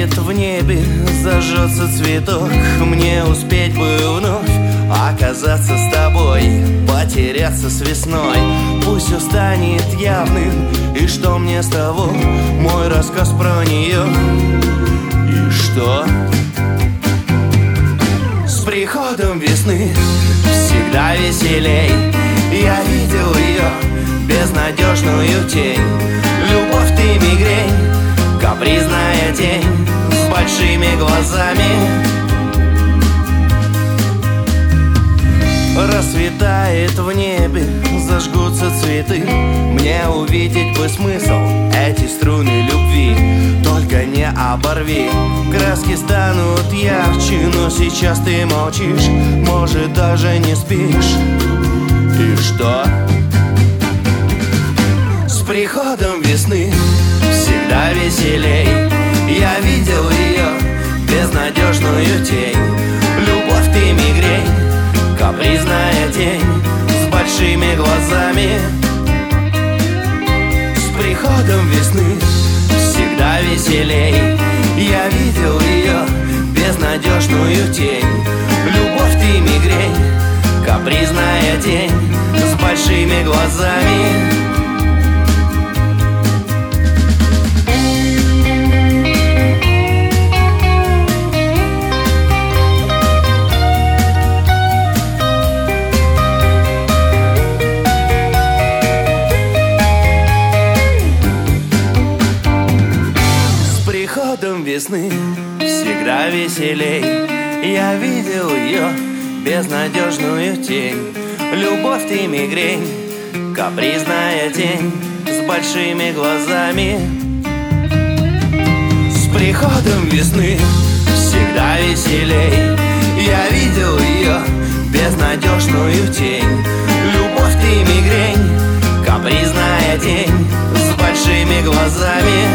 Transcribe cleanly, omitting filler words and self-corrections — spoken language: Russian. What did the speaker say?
Расцветает в небе, зажжется цветок. Мне успеть бы вновь оказаться с тобой, потеряться с весной. Пусть все станет явным, и что мне с того? Мой рассказ про нее. И что? С приходом весны всегда веселей. Я видел ее, безнадежную тень. Любовь ты мигрень, капризная тень с большими глазами. Расцветает в небе, зажгутся цветы. Мне увидеть бы смысл эти струны любви. Только не оборви, краски станут ярче. Но сейчас ты молчишь, может даже не спишь. И что? С приходом весны всегда веселей. Я видел ее, безнадежную тень. Любовь ты мигрень, капризная тень с большими глазами. С приходом весны всегда веселей. Я видел ее, безнадежную тень. Любовь ты мигрень, капризная тень с большими глазами. Весны всегда веселей. Я видел ее, безнадежную тень. Любовь ты мигрень, капризная тень с большими глазами. С приходом весны всегда веселей. Я видел ее, безнадежную тень. Любовь ты мигрень, капризная тень с большими глазами.